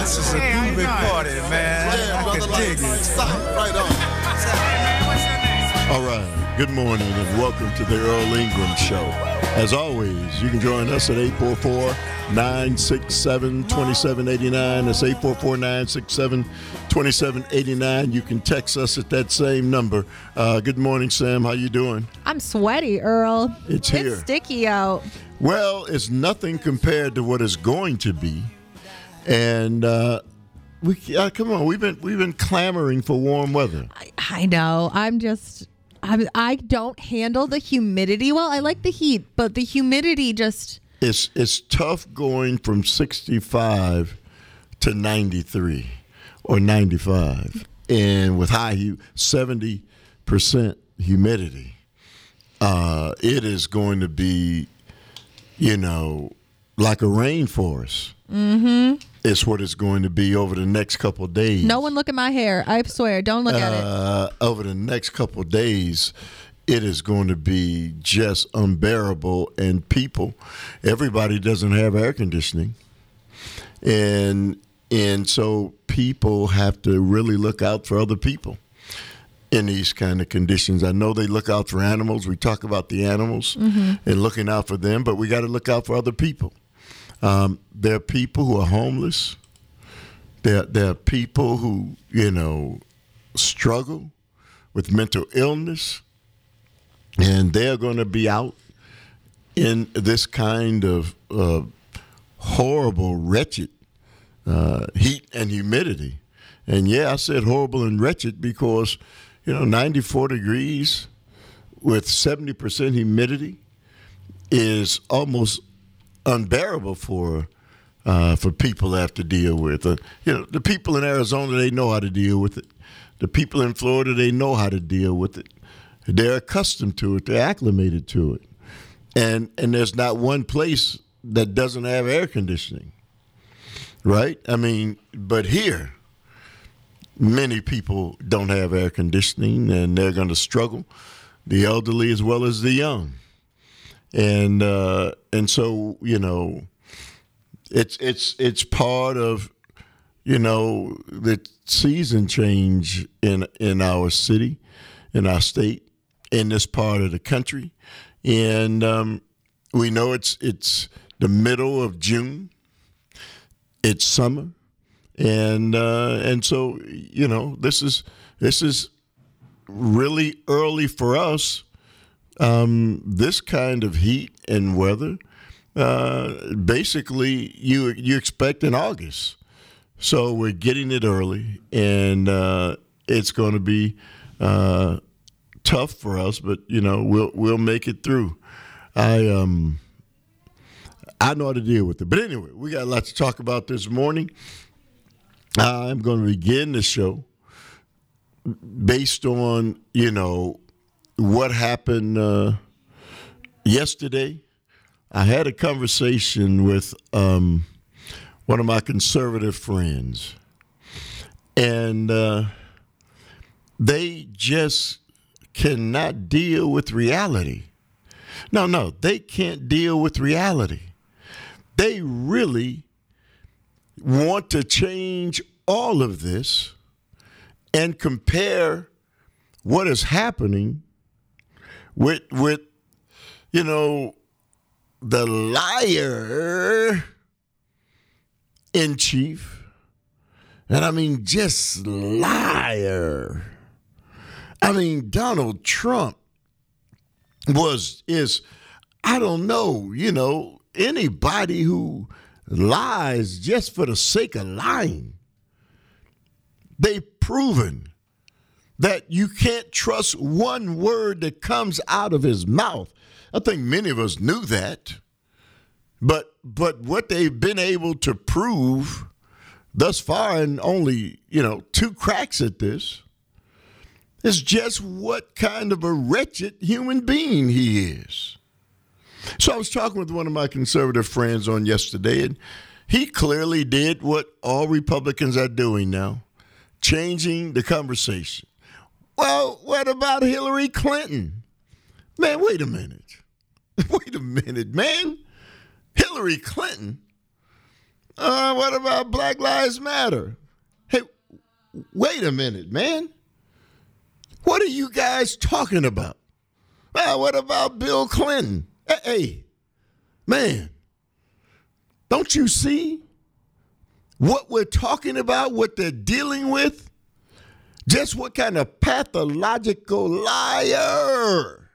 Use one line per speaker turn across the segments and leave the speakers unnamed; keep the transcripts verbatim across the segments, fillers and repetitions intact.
This is a groovy party, man.
Yeah,
I
brother,
can
like,
dig it.
stop right on.
All right. Good morning and welcome to the Earl Ingram Show. As always, you can join us at eight four four, nine six seven, two seven eight nine. That's eight four four, nine six seven, two seven eight nine. You can text us at that same number. Uh, good morning, Sam. How you doing?
I'm sweaty, Earl.
It's here.
It's sticky out.
Well, it's nothing compared to what it's going to be. And uh, we uh, come on, we've been we've been clamoring for warm weather.
I, I know. I'm just I'm, I don't handle the humidity well. I like the heat, but the humidity just
It's it's tough going from sixty-five to ninety-three or ninety-five, and with high hu- seventy percent humidity, uh, it is going to be, you know, like a rainforest. Mm-hmm. It's what it's going to be over the next couple of days.
No one look at my hair. I swear, don't look at it.
Uh, over the next couple of days, it is going to be just unbearable. And people, everybody doesn't have air conditioning. And and so people have to really look out for other people in these kind of conditions. I know they look out for animals. We talk about the animals mm-hmm. and looking out for them, but we got to look out for other people. Um, there are people who are homeless. There, there are people who, you know, struggle with mental illness, and they're going to be out in this kind of uh, horrible, wretched uh, heat and humidity. And, yeah, I said horrible and wretched because, you know, ninety-four degrees with seventy percent humidity is almost unbearable for uh, for people to have to deal with. Uh, you know, the people in Arizona, they know how to deal with it. The people in Florida, they know how to deal with it. They're accustomed to it. They're acclimated to it. And and there's not one place that doesn't have air conditioning, right? I mean, but here, many people don't have air conditioning, and they're going to struggle, the elderly as well as the young. And uh, and so, you know, it's it's it's part of, you know, the season change in in our city, in our state, in this part of the country. And um, we know it's it's the middle of June. It's summer, and uh, and so, you know, this is this is really early for us. Um, this kind of heat and weather, uh, basically you you expect in August. So we're getting it early, and uh, it's going to be uh, tough for us, but you know we'll we'll make it through. I um I know how to deal with it. But anyway, we got a lot to talk about this morning. I'm going to begin the show based on, you know, what happened uh, yesterday. I had a conversation with um, one of my conservative friends, and uh, they just cannot deal with reality. No, no, they can't deal with reality. They really want to change all of this and compare what is happening with, with, you know, the liar in chief. And I mean, just liar. I mean, Donald Trump was, is, I don't know, you know, anybody who lies just for the sake of lying. They've proven that you can't trust one word that comes out of his mouth. I think many of us knew that. But but what they've been able to prove thus far, and only, you know, two cracks at this, is just what kind of a wretched human being he is. So I was talking with one of my conservative friends on yesterday, and he clearly did what all Republicans are doing now, changing the conversation. Well, what about Hillary Clinton? Man, wait a minute. Wait a minute, man. Hillary Clinton, Uh, what about Black Lives Matter? Hey, wait a minute, man. What are you guys talking about? Uh, what about Bill Clinton? Hey, hey, man, don't you see what we're talking about, what they're dealing with? Just what kind of pathological liar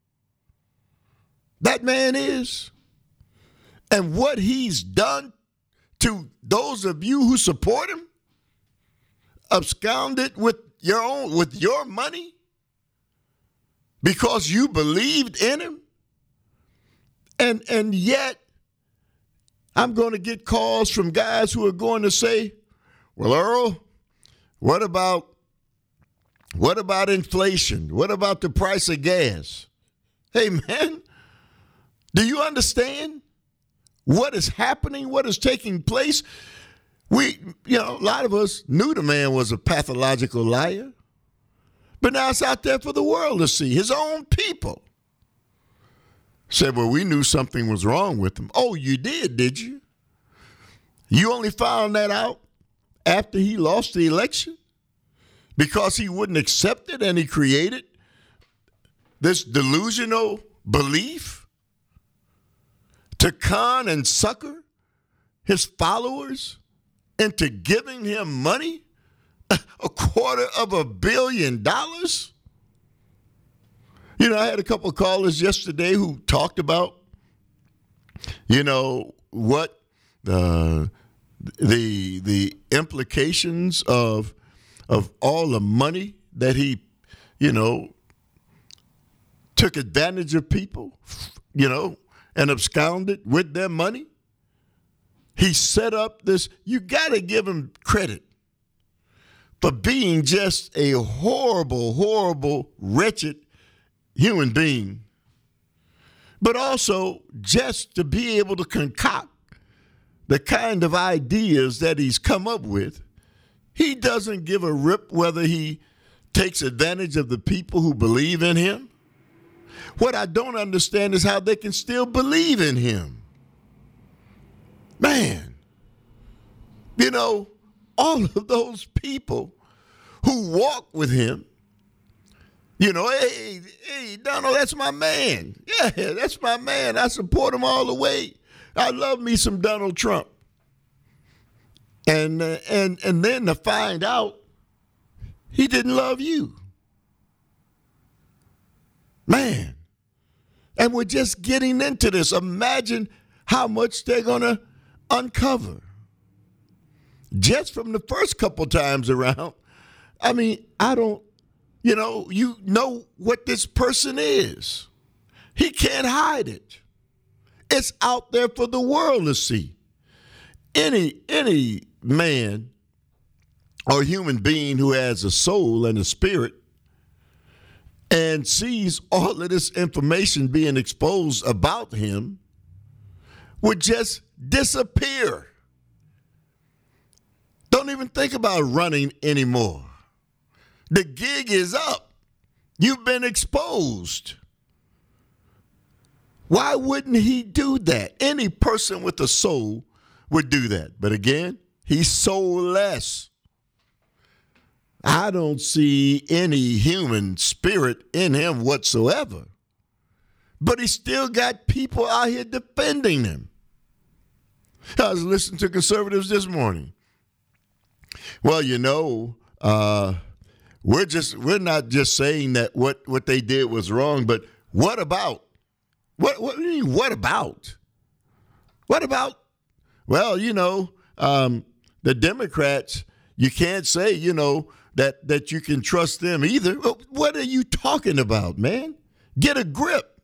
that man is, and what he's done to those of you who support him, absconded with your own, with your money because you believed in him. And and yet I'm going to get calls from guys who are going to say, well, Earl, what about what about inflation? What about the price of gas? Hey, man, do you understand what is happening, what is taking place? We, you know, a lot of us knew the man was a pathological liar, but now it's out there for the world to see. His own people said, well, we knew something was wrong with him. Oh, you did, did you? You only found that out after he lost the election because he wouldn't accept it and he created this delusional belief to con and sucker his followers into giving him money, a quarter of a billion dollars. You know, I had a couple of callers yesterday who talked about, you know, what uh, the the implications of of all the money that he, you know, took advantage of people, you know, and absconded with their money. He set up this, you got to give him credit for being just a horrible, horrible, wretched human being, but also just to be able to concoct the kind of ideas that he's come up with. He doesn't give a rip whether he takes advantage of the people who believe in him. What I don't understand is how they can still believe in him. Man, you know, all of those people who walk with him, you know, hey, hey, Donald, that's my man. Yeah, that's my man. I support him all the way. I love me some Donald Trump. And uh, and and then to find out he didn't love you. Man. And we're just getting into this. Imagine how much they're going to uncover. Just from the first couple times around. I mean, I don't, you know, you know what this person is. He can't hide it. It's out there for the world to see. Any any man or human being who has a soul and a spirit and sees all of this information being exposed about him would just disappear. Don't even think about running anymore. The gig is up. You've been exposed. Why wouldn't he do that? Any person with a soul would do that. But again, he's soulless. I don't see any human spirit in him whatsoever. But he's still got people out here defending him. I was listening to conservatives this morning. Well, you know, uh, we're just we're not just saying that what, what they did was wrong, but what about? What what do you mean, what about? What about? Well, you know, um, the Democrats, you can't say, you know, that, that you can trust them either. What are you talking about, man? Get a grip.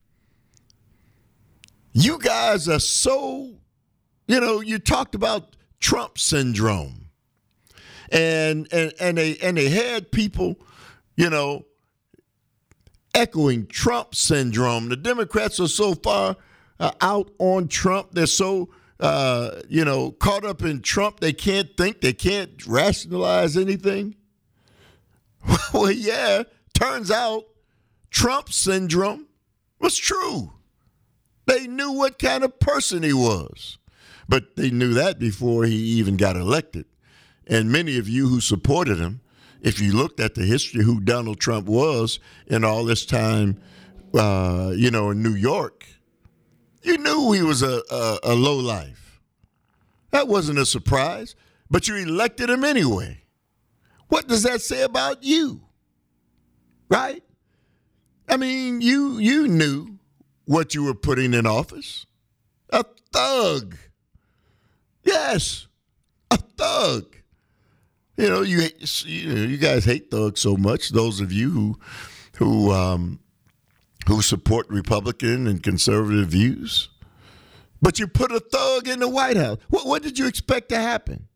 You guys are so, you know, you talked about Trump syndrome. And and and they and they had people, you know, echoing Trump syndrome. The Democrats are so far uh, out on Trump. They're so, uh, you know, caught up in Trump. They can't think. They can't rationalize anything. Well, yeah, turns out Trump syndrome was true. They knew what kind of person he was. But they knew that before he even got elected. And many of you who supported him, if you looked at the history of who Donald Trump was in all this time, uh, you know, in New York, you knew he was a, a, a lowlife. That wasn't a surprise, but you elected him anyway. What does that say about you? Right? I mean, you you knew what you were putting in office. A thug. Yes, a thug. You know, you you, know, you guys hate thugs so much. Those of you who who um, who support Republican and conservative views, but you put a thug in the White House. What, what did you expect to happen?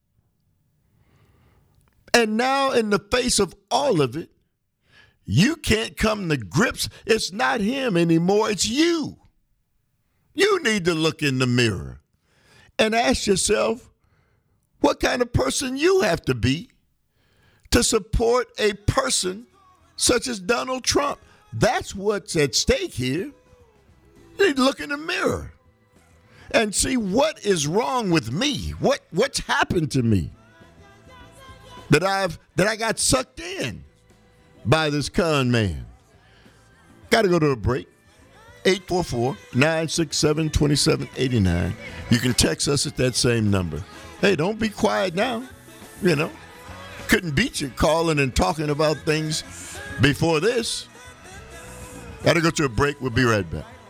And now, in the face of all of it, you can't come to grips. It's not him anymore. It's you. You need to look in the mirror and ask yourself what kind of person you have to be to support a person such as Donald Trump. That's what's at stake here. You need to look in the mirror and see what is wrong with me. What what's happened to me that I've that I got sucked in by this con man. Got to go to a break. eight four four, nine six seven, two seven eight nine. You can text us at that same number. Hey, don't be quiet now. You know, couldn't beat you calling and talking about things before this. Got to go to a break. We'll be right back.